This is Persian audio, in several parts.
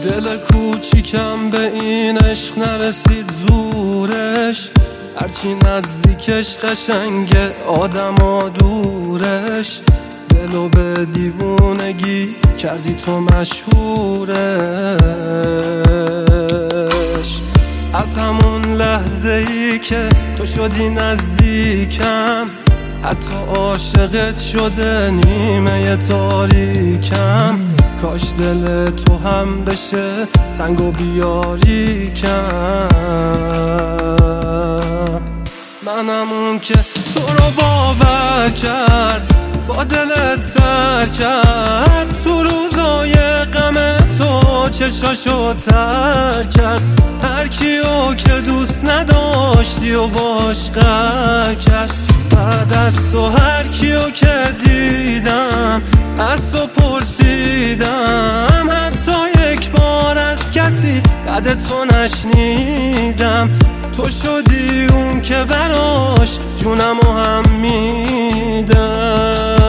دل کوچیکم به این عشق نرسید زورش، هرچی نزدیکش قشنگه آدما دورش. دلو به دیوونگی کردی تو مشهورش. از همون لحظه ای که تو شدی نزدیکم، حتی عاشقت شده نیمه تاریکم. کاش دل تو هم بشه تنگ و بیاریکم. منم اون که تو رو باور کرد، با دلت سر کرد، تو روزای غم تو چشاشو تر کرد. هر کیو که دوست نداشتی و باش قهر کرد. بعد از تو هر کیو که دیدم از تو پرسیدم، حتی یک بار از کسی بعد تو نشنیدم. تو شدی اون که براش جونمو هم میدم.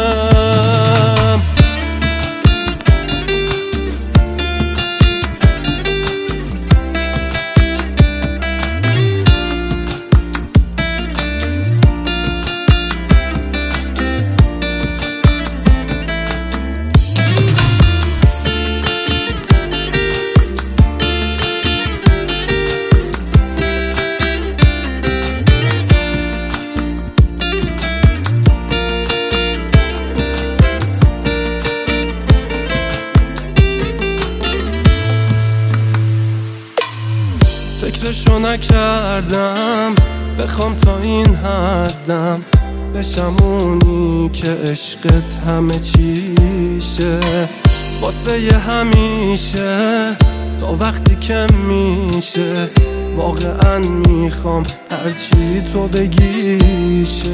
فکرشو نکردم بخوام تا این حدم بشم اونی که عشقت همه چیشه. واسه ی همیشه تا وقتی که میشه، واقعا میخوام هرچی تو بگیشه.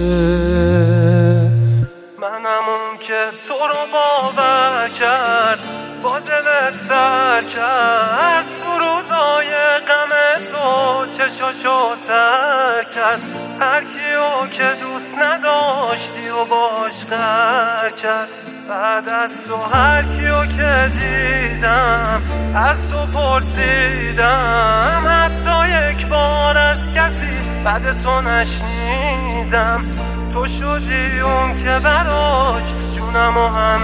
منم اون که تو رو باور کرد، با دلت سر کرد، تو روزای غم تو چشاشو تر کرد. هر کیو که دوست نداشتی و باش قهر کرد. بعد از تو هر کیو که دیدم از تو پرسیدم، حتی یک بار از کسی بعد تو نشنیدم. تو شدی اون که براش جونمو هم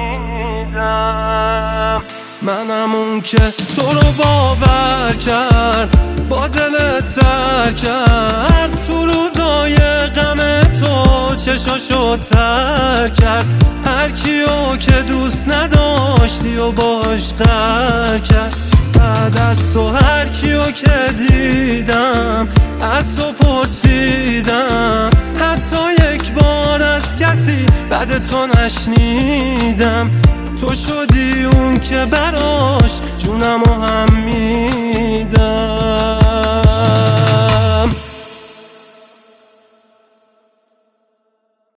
میدم. منم اون که تو رو باور کرد، با دلت سر کرد، تو روزای غم تو چشاشو تر کرد. هر کیو که دوست نداشتی و باش قهر کرد. بعد از تو هر کیو که دیدم از تو پرسیدم، حتی یک بار از کسی بعد تو نشنیدم. تو شدی اون که براش جونمو هم میدم.